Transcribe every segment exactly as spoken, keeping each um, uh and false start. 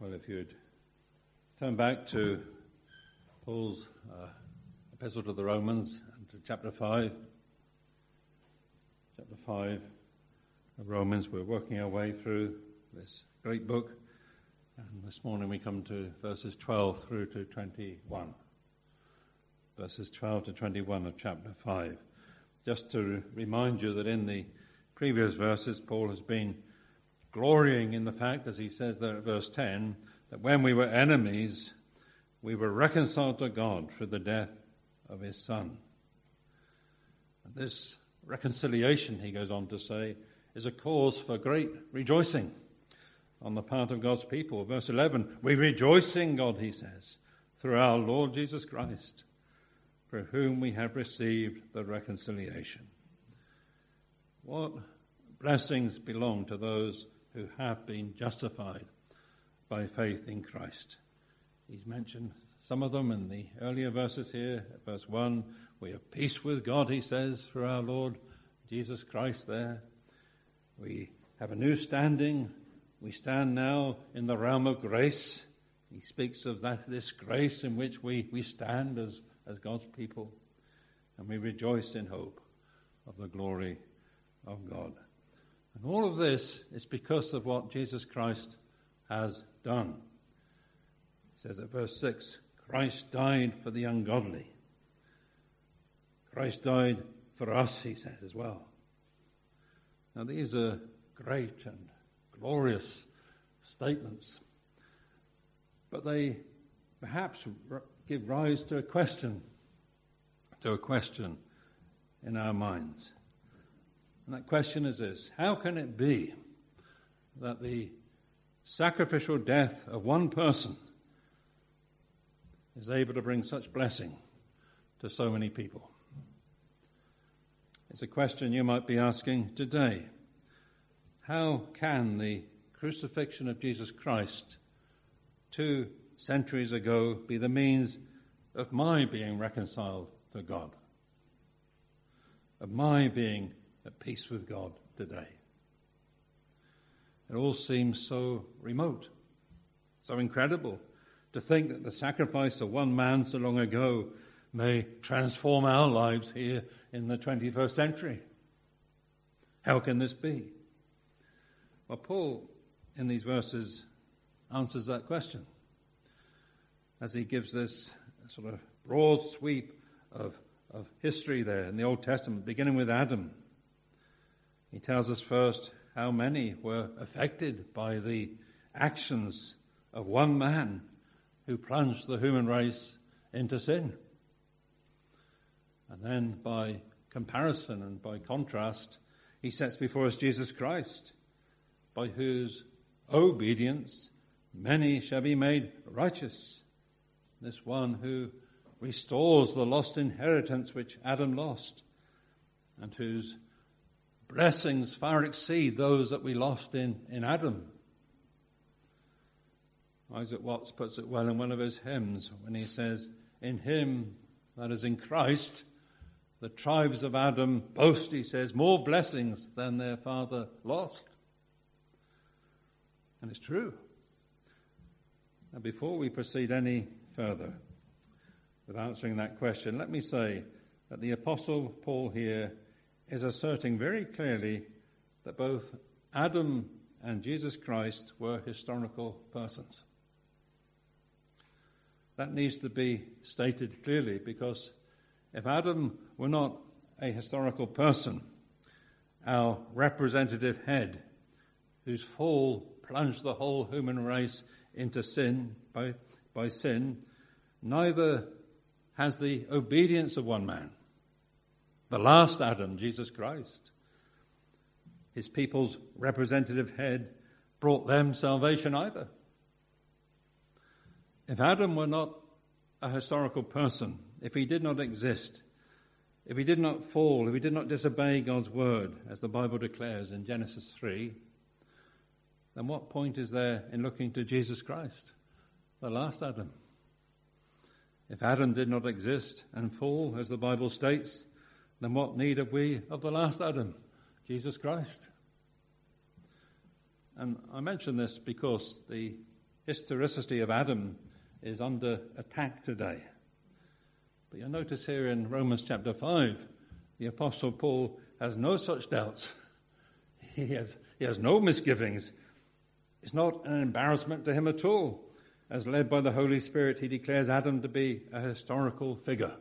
Well, if you'd turn back to Paul's uh, epistle to the Romans, and to chapter five. Chapter five of Romans, we're working our way through this great book. And this morning we come to verses twelve through to twenty-one. Verses twelve to twenty-one of chapter five. Just to remind you that in the previous verses, Paul has been glorying in the fact, as he says there at verse ten, that when we were enemies, we were reconciled to God through the death of his Son. And this reconciliation, he goes on to say, is a cause for great rejoicing on the part of God's people. Verse eleven, we rejoice in God, he says, through our Lord Jesus Christ, for whom we have received the reconciliation. What blessings belong to those who have been justified by faith in Christ. He's mentioned some of them in the earlier verses here. At verse one, we have peace with God, he says, through our Lord Jesus Christ there. We have a new standing. We stand now in the realm of grace. He speaks of that this grace in which we, we stand as, as God's people. And we rejoice in hope of the glory of God. And all of this is because of what Jesus Christ has done. He says at verse six, Christ died for the ungodly. Christ died for us, he says as well. Now these are great and glorious statements, but they perhaps give rise to a question, to a question in our minds. And that question is this: how can it be that the sacrificial death of one person is able to bring such blessing to so many people? It's a question you might be asking today. How can the crucifixion of Jesus Christ two centuries ago be the means of my being reconciled to God, of my being at peace with God today? It all seems so remote, so incredible to think that the sacrifice of one man so long ago may transform our lives here in the twenty-first century. How can this be? Well, Paul, in these verses, answers that question as he gives this sort of broad sweep of, of history there in the Old Testament, beginning with Adam. He tells us first how many were affected by the actions of one man who plunged the human race into sin. And then by comparison and by contrast, he sets before us Jesus Christ, by whose obedience many shall be made righteous. This one who restores the lost inheritance which Adam lost, and whose blessings far exceed those that we lost in, in Adam. Isaac Watts puts it well in one of his hymns when he says, in him, that is in Christ, the tribes of Adam boast, he says, more blessings than their father lost. And it's true. Now, before we proceed any further with answering that question, let me say that the Apostle Paul here is asserting very clearly that both Adam and Jesus Christ were historical persons. That needs to be stated clearly, because if Adam were not a historical person, our representative head, whose fall plunged the whole human race into sin by, by sin, neither has the obedience of one man, the last Adam, Jesus Christ, his people's representative head, brought them salvation either. If Adam were not a historical person, if he did not exist, if he did not fall, if he did not disobey God's word, as the Bible declares in Genesis three, then what point is there in looking to Jesus Christ, the last Adam? If Adam did not exist and fall, as the Bible states, then what need have we of the last Adam, Jesus Christ? And I mention this because the historicity of Adam is under attack today. But you'll notice here in Romans chapter five, the Apostle Paul has no such doubts. He has, he has no misgivings. It's not an embarrassment to him at all. As led by the Holy Spirit, he declares Adam to be a historical figure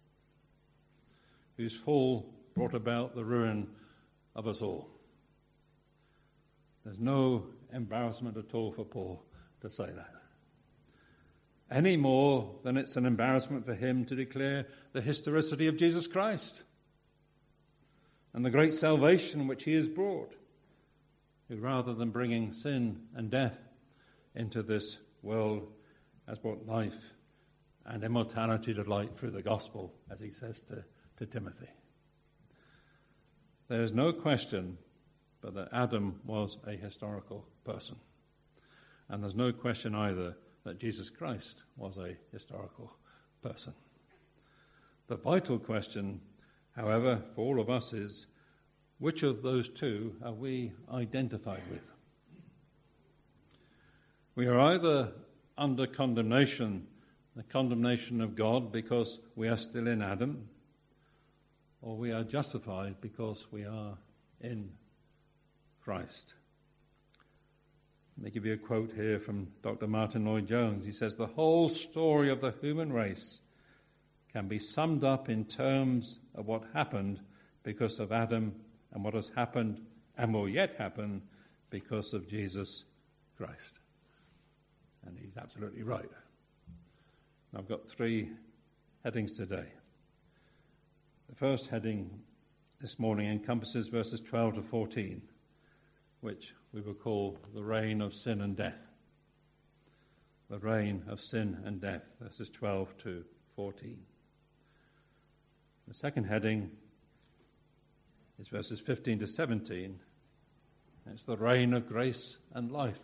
whose fall brought about the ruin of us all. There's no embarrassment at all for Paul to say that. Any more than it's an embarrassment for him to declare the historicity of Jesus Christ and the great salvation which he has brought, who rather than bringing sin and death into this world has brought life and immortality to light through the gospel, as he says to, to Timothy. There is no question but that Adam was a historical person. And there's no question either that Jesus Christ was a historical person. The vital question, however, for all of us is, which of those two are we identified with? We are either under condemnation, the condemnation of God because we are still in Adam, or we are justified because we are in Christ. Let me give you a quote here from Doctor Martin Lloyd-Jones. He says, "The whole story of the human race can be summed up in terms of what happened because of Adam and what has happened and will yet happen because of Jesus Christ." And he's absolutely right. I've got three headings today. The first heading this morning encompasses verses twelve to fourteen, which we will call the reign of sin and death. The reign of sin and death, verses twelve to fourteen. The second heading is verses fifteen to seventeen. It's the reign of grace and life.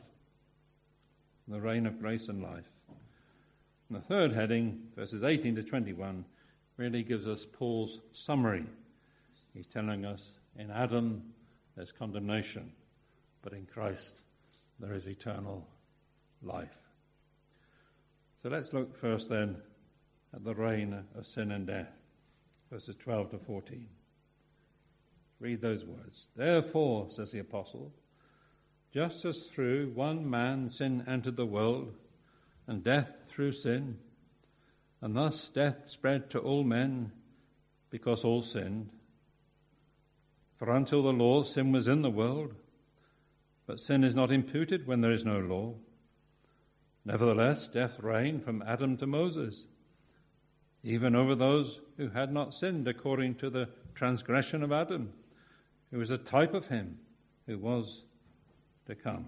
The reign of grace and life. And the third heading, verses eighteen to twenty-one, really gives us Paul's summary. He's telling us in Adam there's condemnation, but in Christ there is eternal life. So let's look first then at the reign of sin and death, verses twelve to fourteen. Read those words. "Therefore," says the apostle, "just as through one man sin entered the world, and death through sin, and thus death spread to all men because all sinned. For until the law, sin was in the world, but sin is not imputed when there is no law. Nevertheless, death reigned from Adam to Moses, even over those who had not sinned according to the transgression of Adam, who was a type of him who was to come."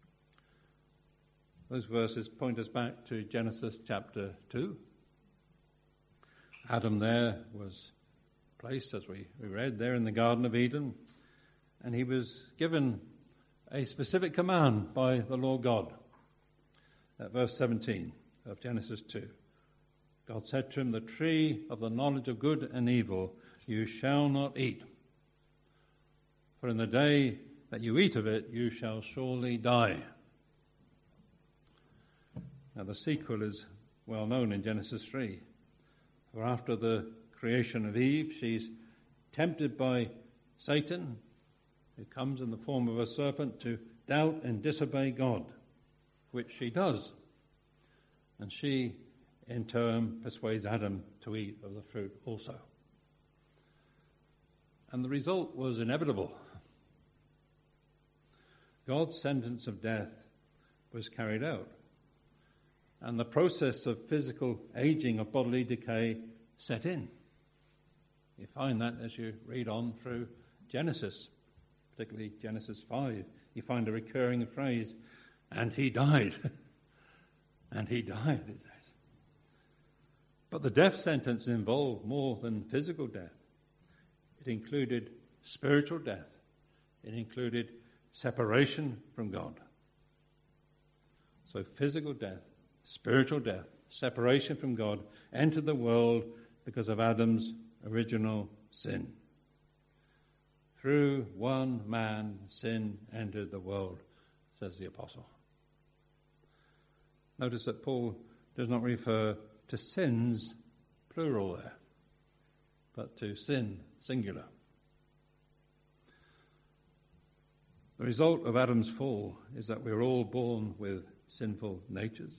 Those verses point us back to Genesis chapter two. Adam there was placed, as we, we read, there in the Garden of Eden, and he was given a specific command by the Lord God. At verse seventeen of Genesis two, God said to him, "The tree of the knowledge of good and evil you shall not eat, for in the day that you eat of it, you shall surely die." Now the sequel is well known in Genesis three. For after the creation of Eve, she's tempted by Satan, who comes in the form of a serpent, to doubt and disobey God, which she does. And she, in turn, persuades Adam to eat of the fruit also. And the result was inevitable. God's sentence of death was carried out, and the process of physical aging, of bodily decay, set in. You find that as you read on through Genesis, particularly Genesis five. You find a recurring phrase, "and he died." And he died, it says. But the death sentence involved more than physical death. It included spiritual death. It included separation from God. So physical death, spiritual death, separation from God entered the world because of Adam's original sin. Through one man, sin entered the world, says the apostle. Notice that Paul does not refer to sins, plural there, but to sin, singular. The result of Adam's fall is that we're all born with sinful natures.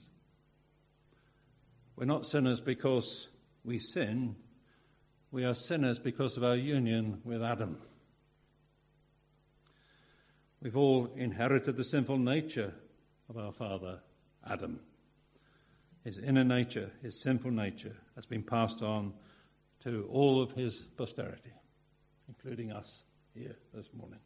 We're not sinners because we sin. We are sinners because of our union with Adam. We've all inherited the sinful nature of our father, Adam. His inner nature, his sinful nature, has been passed on to all of his posterity, including us here this morning.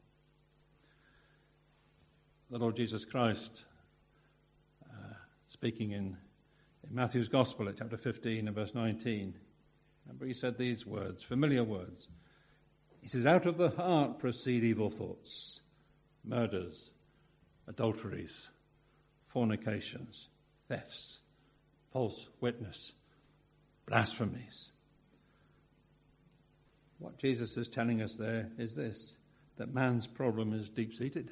The Lord Jesus Christ, uh, speaking in, in Matthew's Gospel at chapter fifteen and verse nineteen, remember he said these words, familiar words. He says, out of the heart proceed evil thoughts, murders, adulteries, fornications, thefts, false witness, blasphemies. What Jesus is telling us there is this, that man's problem is deep-seated.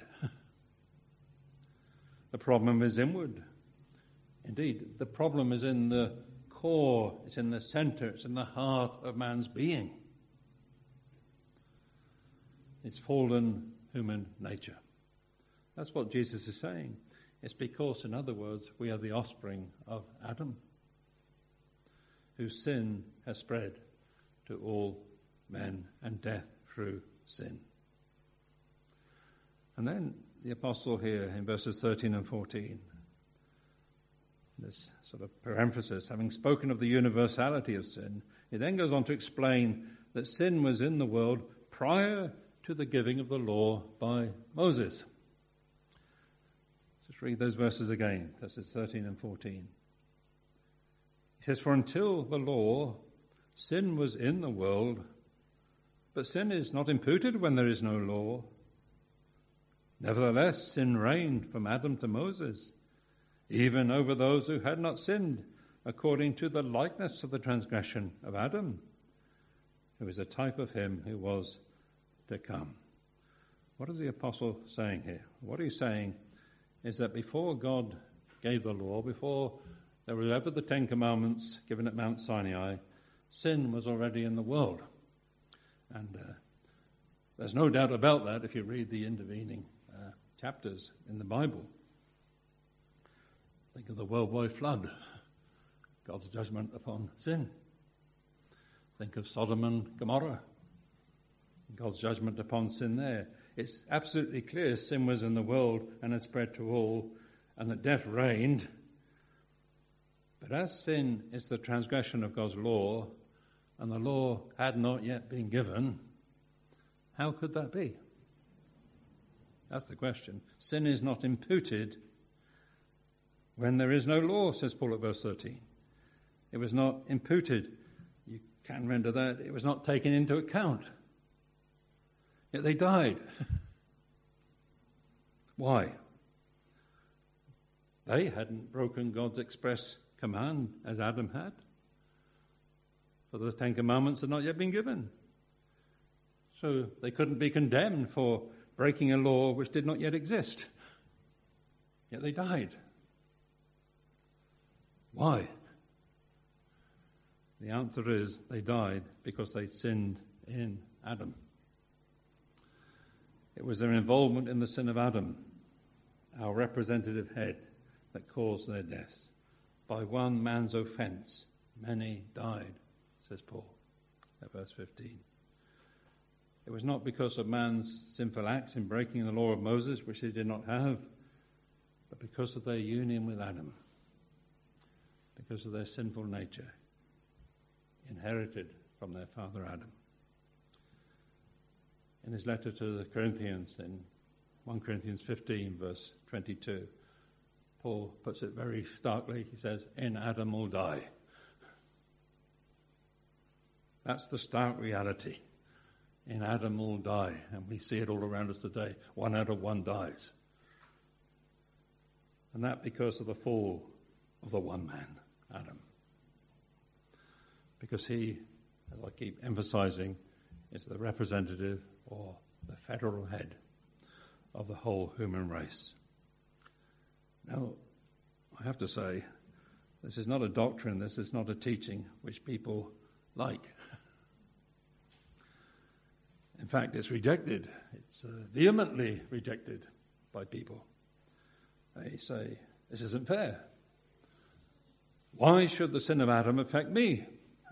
The problem is inward. Indeed, the problem is in the core, it's in the center, it's in the heart of man's being. It's fallen human nature. That's what Jesus is saying. It's because, in other words, we are the offspring of Adam, whose sin has spread to all men and death through sin. And then the apostle here in verses thirteen and fourteen, this sort of parenthesis, having spoken of the universality of sin, he then goes on to explain that sin was in the world prior to the giving of the law by Moses. Just read those verses again, verses thirteen and fourteen. He says, for until the law, sin was in the world, but sin is not imputed when there is no law. Nevertheless, sin reigned from Adam to Moses, even over those who had not sinned, according to the likeness of the transgression of Adam, who is a type of him who was to come. What is the apostle saying here? What he's saying is that before God gave the law, before there were ever the Ten Commandments given at Mount Sinai, sin was already in the world. And uh, there's no doubt about that if you read the intervening uh, chapters in the Bible. Think of the worldwide flood, God's judgment upon sin. Think of Sodom and Gomorrah, God's judgment upon sin there. It's absolutely clear sin was in the world and had spread to all, and that death reigned. But as sin is the transgression of God's law, and the law had not yet been given, how could that be? That's the question. Sin is not imputed when there is no law, says Paul at verse thirteen. It was not imputed. You can render that. It was not taken into account. Yet they died. Why? They hadn't broken God's express command as Adam had. For the Ten Commandments had not yet been given. So they couldn't be condemned for breaking a law which did not yet exist. Yet they died. Why? The answer is they died because they sinned in Adam. It was their involvement in the sin of Adam, our representative head, that caused their deaths. By one man's offense, many died, says Paul at verse fifteen. It was not because of man's sinful acts in breaking the law of Moses, which they did not have, but because of their union with Adam, because of their sinful nature, inherited from their father Adam. In his letter to the Corinthians, in First Corinthians fifteen, verse twenty-two, Paul puts it very starkly. He says, in Adam all die. That's the stark reality. In Adam all die. And we see it all around us today. One out of one dies. And that because of the fall of the one man, Adam. Because he, as I keep emphasizing, is the representative or the federal head of the whole human race. Now, I have to say, this is not a doctrine, this is not a teaching which people like. In fact, it's rejected. It's uh, vehemently rejected by people. They say, this isn't fair. Why should the sin of Adam affect me?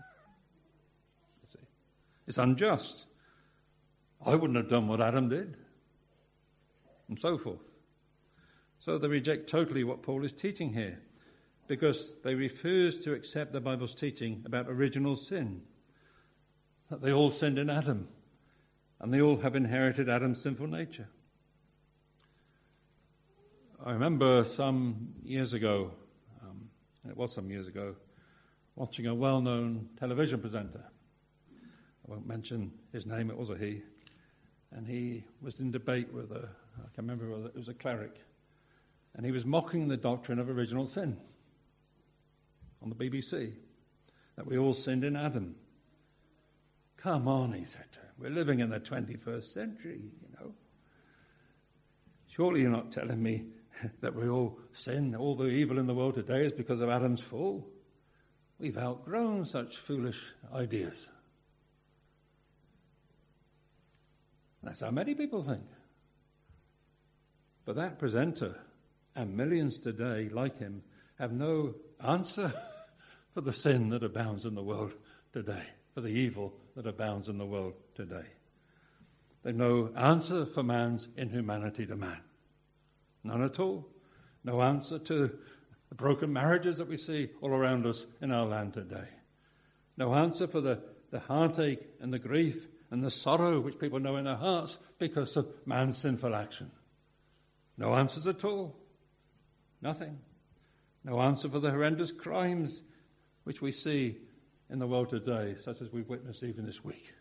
It's unjust. I wouldn't have done what Adam did. And so forth. So they reject totally what Paul is teaching here, because they refuse to accept the Bible's teaching about original sin, that they all sinned in Adam, and they all have inherited Adam's sinful nature. I remember some years ago, um, it was some years ago, watching a well-known television presenter. I won't mention his name, it was a he, and he was in debate with a, I can't remember, it was a, it was a cleric, and he was mocking the doctrine of original sin on the B B C, that we all sinned in Adam. Come on, he said to him, we're living in the twenty-first century, you know. Surely you're not telling me that we all sin, all the evil in the world today is because of Adam's fall. We've outgrown such foolish ideas. That's how many people think. But that presenter and millions today like him have no answer for the sin that abounds in the world today, for the evil that abounds in the world today. They've no answer for man's inhumanity to man. None at all. No answer to the broken marriages that we see all around us in our land today. No answer for the, the heartache and the grief and the sorrow which people know in their hearts because of man's sinful action. No answers at all. Nothing. No answer for the horrendous crimes which we see in the world today, such as we've witnessed even this week.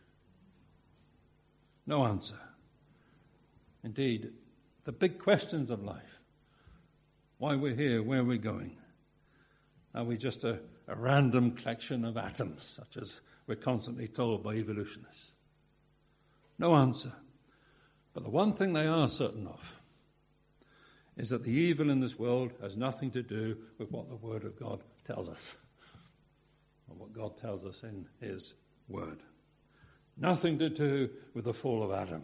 No answer. Indeed, the big questions of life, why we're here, where we're going, are we just a, a random collection of atoms, such as we're constantly told by evolutionists? No answer. But the one thing they are certain of is that the evil in this world has nothing to do with what the Word of God tells us, or what God tells us in His Word. Nothing to do with the fall of Adam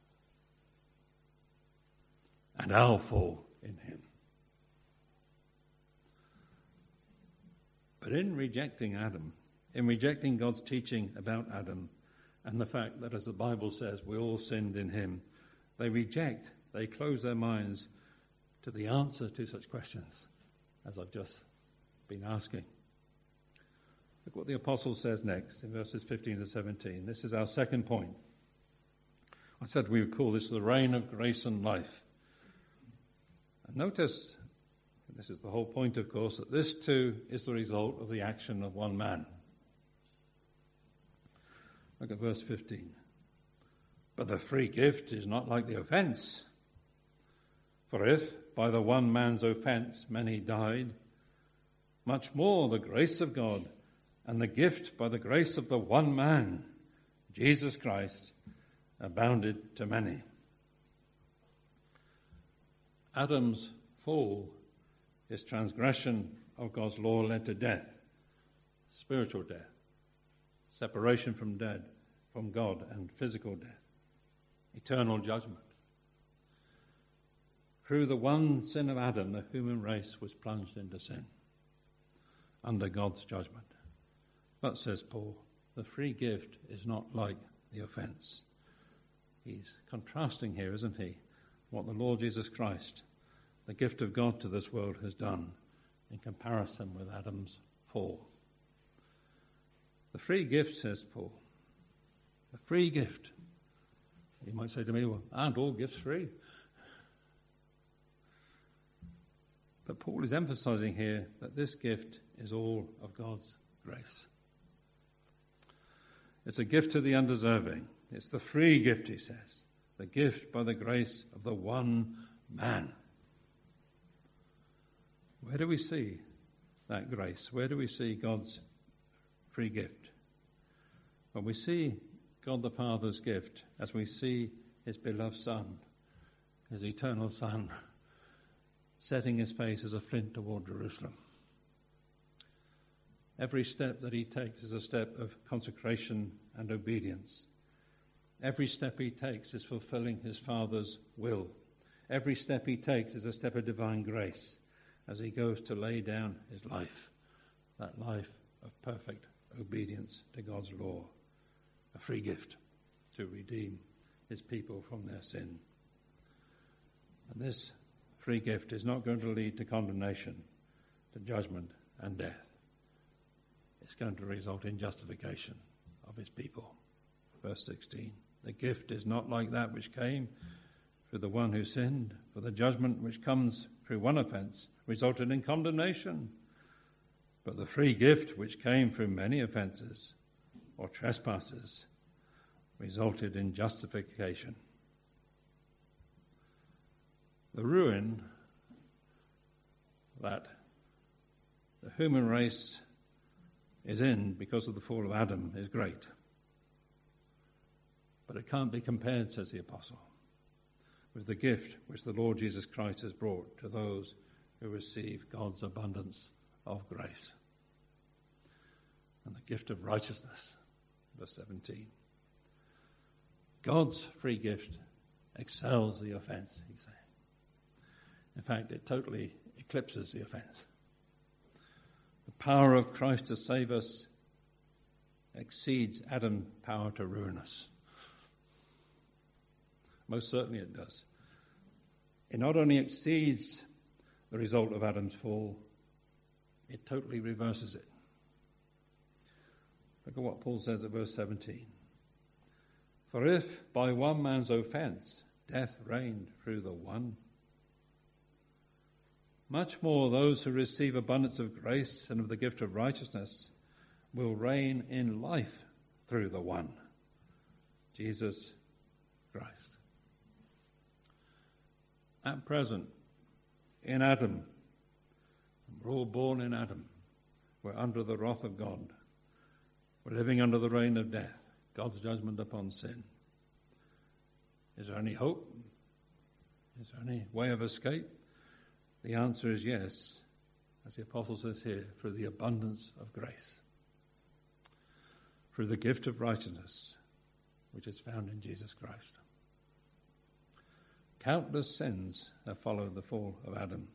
and our fall in him. But in rejecting Adam, in rejecting God's teaching about Adam, and the fact that, as the Bible says, we all sinned in him, they reject, they close their minds to the answer to such questions as I've just been asking. Look what the apostle says next in verses fifteen to seventeen. This is our second point. I said we would call this the reign of grace and life. And notice, this is the whole point, of course, that this too is the result of the action of one man. Look at verse fifteen. But the free gift is not like the offense. For if by the one man's offense many died, much more the grace of God and the gift by the grace of the one man, Jesus Christ, abounded to many. Adam's fall, his transgression of God's law, led to death, spiritual death, separation from dead, from God, and physical death, eternal judgment. Through the one sin of Adam, the human race was plunged into sin, under God's judgment. But, says Paul, the free gift is not like the offense. He's contrasting here, isn't he, what the Lord Jesus Christ, the gift of God to this world, has done in comparison with Adam's fall. The free gift, says Paul, the free gift. You might say to me, well, aren't all gifts free? But Paul is emphasizing here that this gift is all of God's grace. It's a gift to the undeserving. It's the free gift, he says, the gift by the grace of the one man. Where do we see that grace? Where do we see God's free gift? Well, we see God the Father's gift as we see his beloved Son, his eternal Son, setting his face as a flint toward Jerusalem. Every step that he takes is a step of consecration and obedience. Every step he takes is fulfilling his Father's will. Every step he takes is a step of divine grace as he goes to lay down his life, that life of perfect obedience to God's law, a free gift to redeem his people from their sin. And this free gift is not going to lead to condemnation, to judgment and death. It's going to result in justification of his people. Verse sixteen, the gift is not like that which came through the one who sinned, for the judgment which comes through one offense resulted in condemnation. But the free gift which came through many offenses or trespasses resulted in justification. The ruin that the human race is in because of the fall of Adam is great. But it can't be compared, says the apostle, with the gift which the Lord Jesus Christ has brought to those who receive God's abundance of grace. And the gift of righteousness, verse seventeen. God's free gift excels the offense, he's saying. In fact, it totally eclipses the offense. The power of Christ to save us exceeds Adam's power to ruin us. Most certainly it does. It not only exceeds the result of Adam's fall, it totally reverses it. Look at what Paul says at verse seventeen. For if by one man's offense death reigned through the one, much more those who receive abundance of grace and of the gift of righteousness will reign in life through the one, Jesus Christ. At present, in Adam, we're all born in Adam. We're under the wrath of God. We're living under the reign of death, God's judgment upon sin. Is there any hope? Is there any way of escape? The answer is yes, as the apostle says here, through the abundance of grace, through the gift of righteousness, which is found in Jesus Christ. Countless sins have followed the fall of Adam.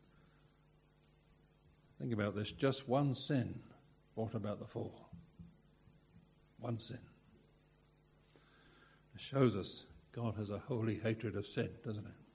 Think about this. Just one sin brought about the fall. One sin. It shows us God has a holy hatred of sin, doesn't it?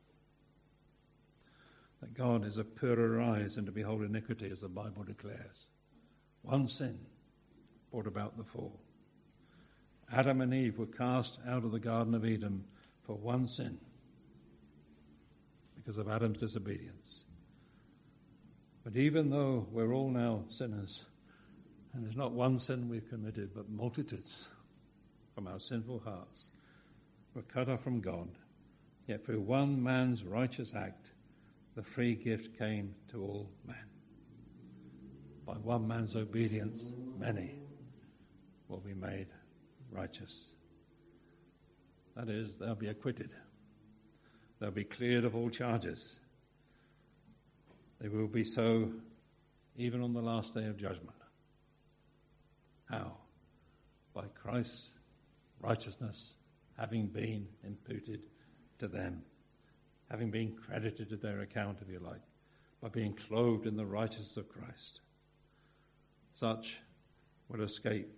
That God is of purer eyes and to behold iniquity, as the Bible declares. One sin brought about the fall. Adam and Eve were cast out of the Garden of Eden for one sin, because of Adam's disobedience. But even though we're all now sinners, and there's not one sin we've committed, but multitudes from our sinful hearts, we're cut off from God, yet through one man's righteous act, the free gift came to all men. By one man's obedience, many will be made righteous. That is, they'll be acquitted. They'll be cleared of all charges. They will be so even on the last day of judgment. How? By Christ's righteousness having been imputed to them, having been credited to their account, if you like, by being clothed in the righteousness of Christ. Such will escape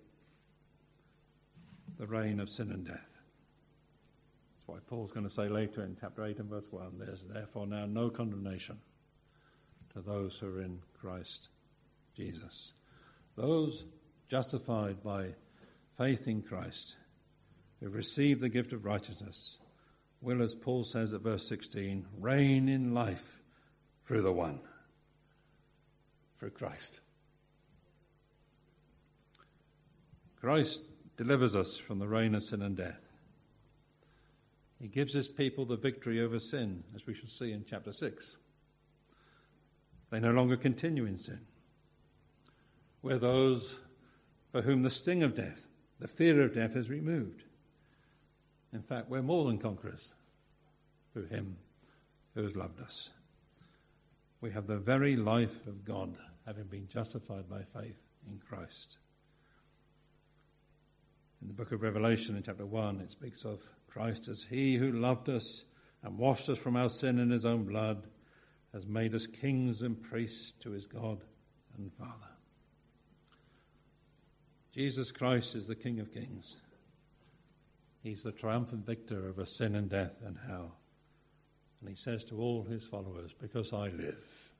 the reign of sin and death. That's why Paul's going to say later in chapter eight and verse one, there's therefore now no condemnation to those who are in Christ Jesus. Those justified by faith in Christ, who receive the gift of righteousness, will, as Paul says at verse sixteen, reign in life through the one, through Christ. Christ delivers us from the reign of sin and death. He gives his people the victory over sin, as we shall see in chapter six. They no longer continue in sin. We're those for whom the sting of death, the fear of death, is removed. In fact, we're more than conquerors through him who has loved us. We have the very life of God, having been justified by faith in Christ. In the book of Revelation, in chapter one, it speaks of Christ as he who loved us and washed us from our sin in his own blood, has made us kings and priests to his God and Father. Jesus Christ is the King of Kings. He's the triumphant victor over sin and death and hell. And he says to all his followers, because I live,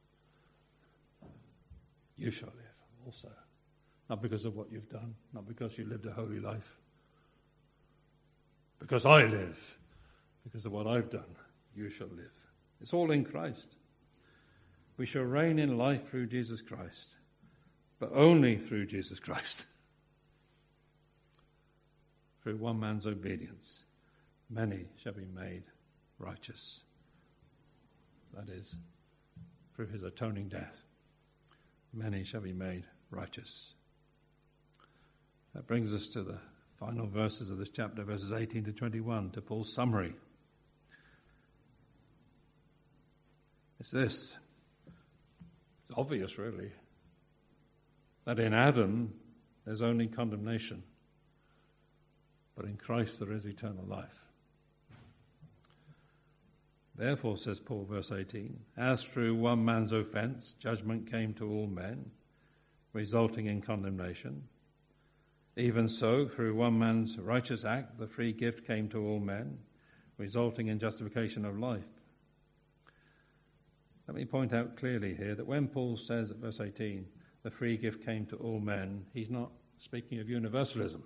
you shall live also. Not because of what you've done, not because you lived a holy life. Because I live, because of what I've done, you shall live. It's all in Christ. We shall reign in life through Jesus Christ, but only through Jesus Christ. Through one man's obedience, many shall be made righteous. That is, through his atoning death, many shall be made righteous. That brings us to the final verses of this chapter, verses eighteen to twenty-one, to Paul's summary. It's this. It's obvious, really, that in Adam there's only condemnation, but in Christ there is eternal life. Therefore, says Paul, verse eighteen, as through one man's offense judgment came to all men, resulting in condemnation, even so, through one man's righteous act, the free gift came to all men, resulting in justification of life. Let me point out clearly here that when Paul says at verse eighteen, the free gift came to all men, he's not speaking of universalism,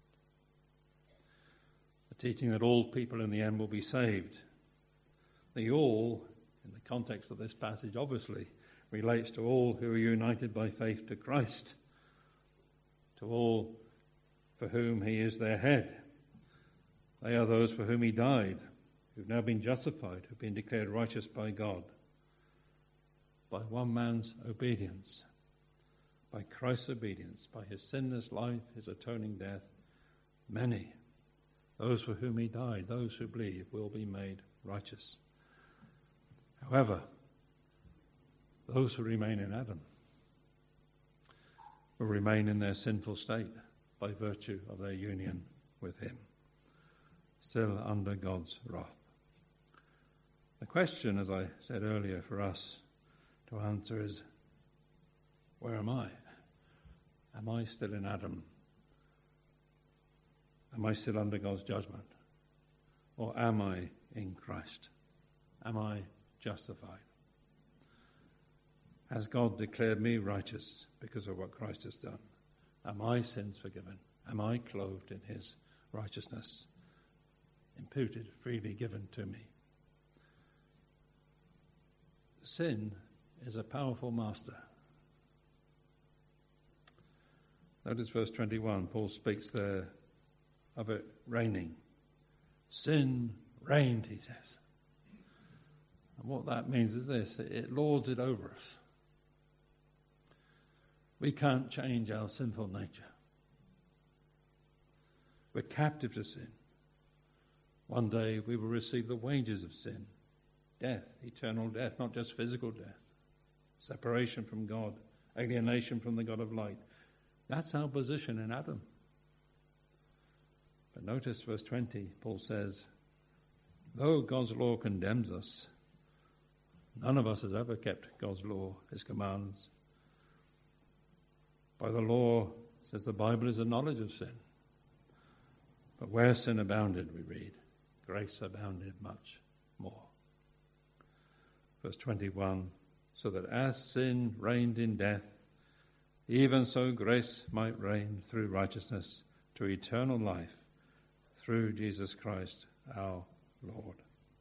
the teaching that all people in the end will be saved. The all, in the context of this passage, obviously relates to all who are united by faith to Christ, to all for whom he is their head. They are those for whom he died, who've now been justified, who've been declared righteous by God. By one man's obedience, by Christ's obedience, by his sinless life, his atoning death, many, those for whom he died, those who believe, will be made righteous. However, those who remain in Adam will remain in their sinful state by virtue of their union with him, still under God's wrath. The question, as I said earlier, for us to answer is, where am I? Am I still in Adam? Am I still under God's judgment? Or am I in Christ? Am I justified? Has God declared me righteous because of what Christ has done? Are my sins forgiven? Am I clothed in his righteousness, imputed, freely given to me? Sin is a powerful master. Notice verse twenty-one. Paul speaks there of it reigning. Sin reigned, he says. And what that means is this: it lords it over us. We can't change our sinful nature. We're captive to sin. One day we will receive the wages of sin. Death, eternal death, not just physical death. Separation from God, alienation from the God of light. That's our position in Adam. But notice verse twenty, Paul says, though God's law condemns us, none of us has ever kept God's law, his commands. By the law, says the Bible, is a knowledge of sin. But where sin abounded, we read, grace abounded much more. Verse twenty-one, so that as sin reigned in death, even so grace might reign through righteousness to eternal life through Jesus Christ our Lord.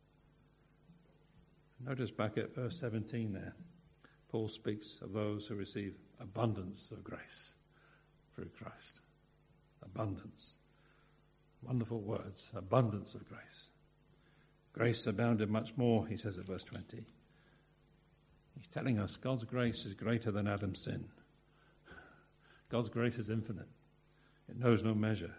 Notice back at verse seventeen there, Paul speaks of those who receive abundance of grace through Christ. Abundance. Wonderful words, abundance of grace. Grace abounded much more, he says at verse twenty. He's telling us God's grace is greater than Adam's sin. God's grace is infinite. It knows no measure.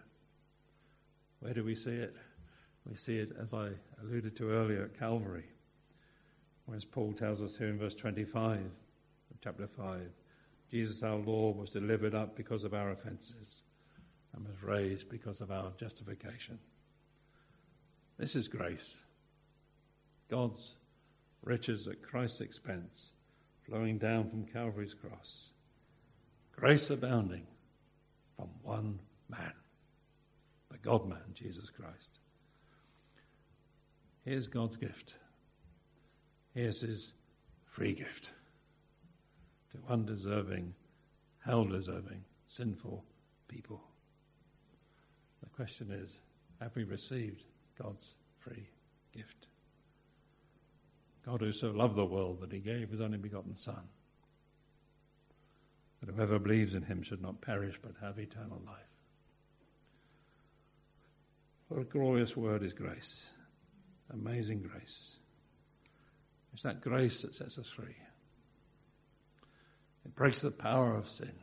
Where do we see it? We see it, as I alluded to earlier, at Calvary. Whereas Paul tells us here in verse twenty-five of chapter five, Jesus our Lord was delivered up because of our offences and was raised because of our justification. This is grace. God's riches at Christ's expense, flowing down from Calvary's cross. Grace abounding from one man, the God-man, Jesus Christ. Here's God's gift. Here's his free gift to undeserving, hell-deserving, sinful people. The question is, have we received God's free gift? God who so loved the world that he gave his only begotten Son, that whoever believes in him should not perish but have eternal life. What a glorious word is grace. Amazing grace. It's that grace that sets us free. It breaks the power of sin,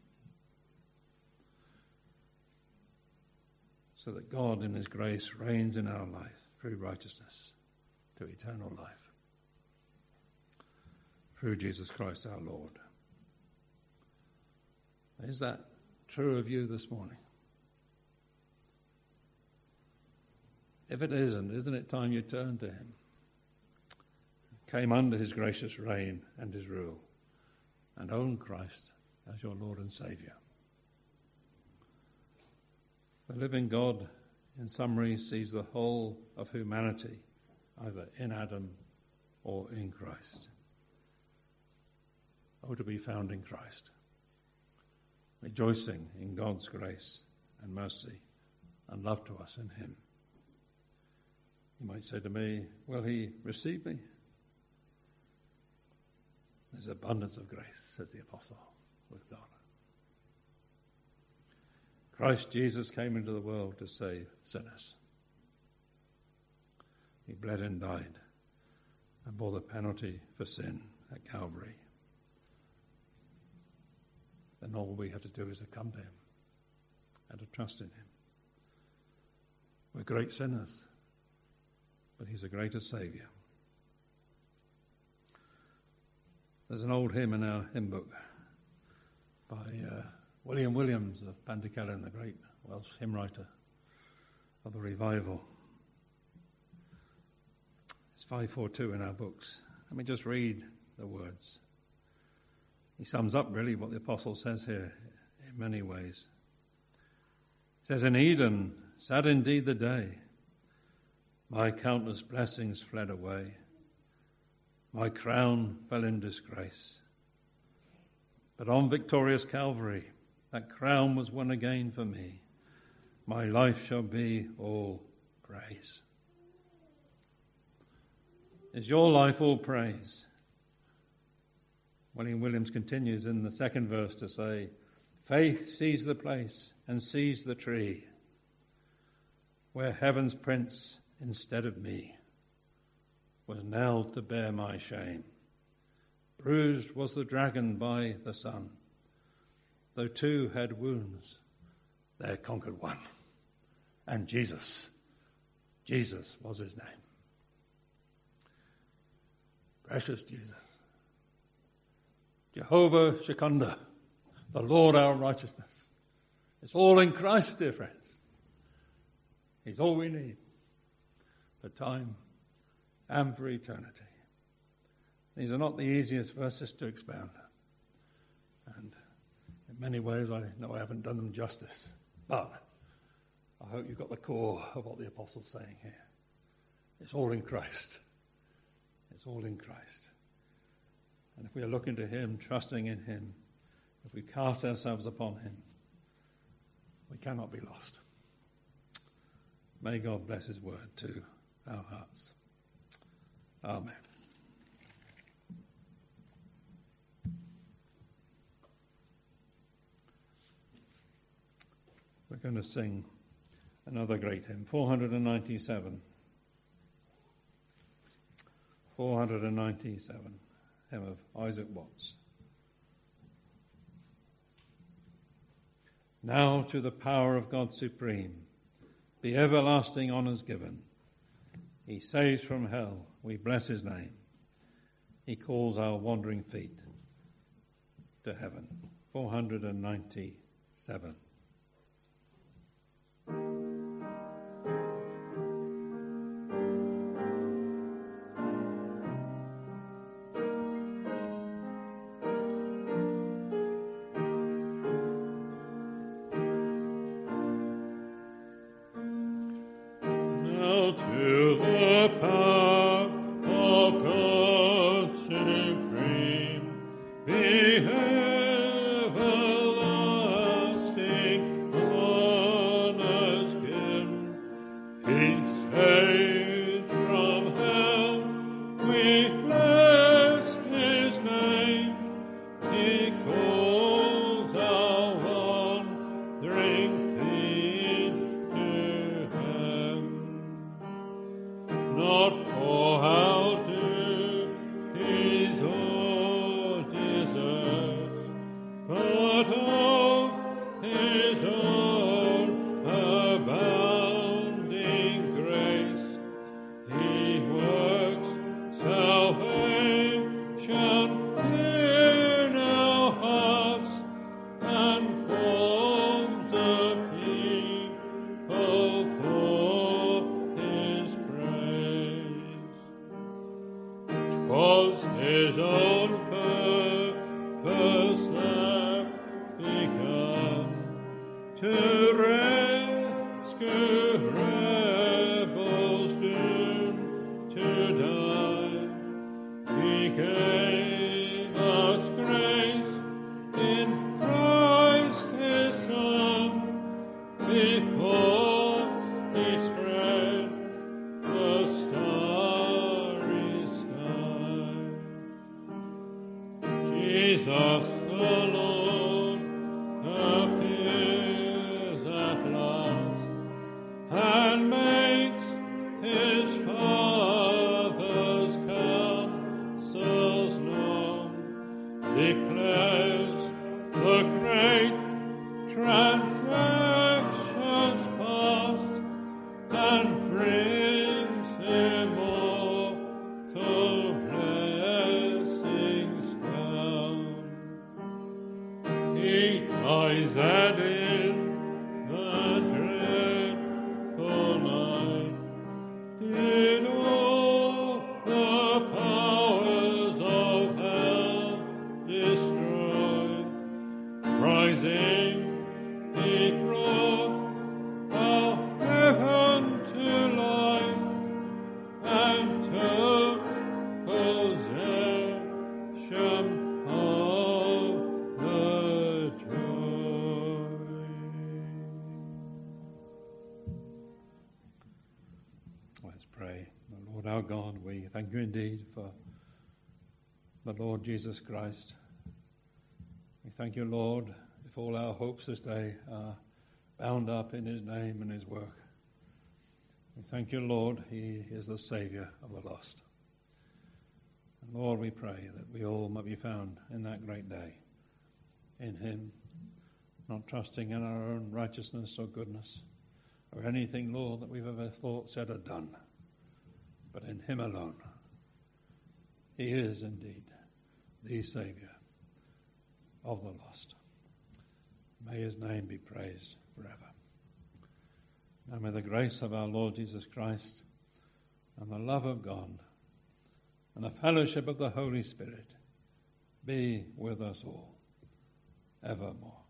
so that God in his grace reigns in our life through righteousness to eternal life, through Jesus Christ our Lord. Is that true of you this morning? If it isn't, isn't it time you turn to him? Came under his gracious reign and his rule, and own Christ as your Lord and Saviour. The living God, in summary, sees the whole of humanity, either in Adam or in Christ. Oh, to be found in Christ, rejoicing in God's grace and mercy and love to us in him. You might say to me, will he receive me? There's abundance of grace, says the apostle, with God. Christ Jesus came into the world to save sinners. He bled and died and bore the penalty for sin at Calvary. Then all we have to do is to come to him and to trust in him. We're great sinners, but he's a greater Saviour. There's an old hymn in our hymn book by uh, William Williams of Pantycelyn, the great Welsh hymn writer of the revival. It's five forty-two in our books. Let me just read the words. He sums up really what the apostle says here in many ways. He says, in Eden, sad indeed the day, my countless blessings fled away. My crown fell in disgrace. But on victorious Calvary, that crown was won again for me. My life shall be all praise. Is your life all praise? William Williams continues in the second verse to say, faith sees the place and sees the tree where heaven's prince instead of me was nailed to bear my shame. Bruised was the dragon by the sun. Though two had wounds, there conquered one. And Jesus, Jesus was his name. Precious Jesus. Jehovah Shekhinah, the Lord our righteousness. It's all in Christ, dear friends. He's all we need for time and for eternity. These are not the easiest verses to expound. And in many ways, I know I haven't done them justice. But I hope you've got the core of what the apostle's saying here. It's all in Christ. It's all in Christ. And if we are looking to him, trusting in him, if we cast ourselves upon him, we cannot be lost. May God bless his word to our hearts. Amen. We're going to sing another great hymn, four ninety-seven. four ninety-seven, hymn of Isaac Watts. Now to the power of God supreme, be everlasting honours given. He saves from hell, we bless his name. he calls our wandering feet to heaven. four hundred ninety-seven. Thank you indeed for the Lord Jesus Christ. We thank you, Lord, if all our hopes this day are bound up in his name and his work. We thank you, Lord, he is the Saviour of the lost. And Lord, we pray that we all might be found in that great day in him, not trusting in our own righteousness or goodness or anything, Lord, that we've ever thought, said or done, but in him alone. He is indeed the Saviour of the lost. May his name be praised forever. Now may the grace of our Lord Jesus Christ and the love of God and the fellowship of the Holy Spirit be with us all evermore.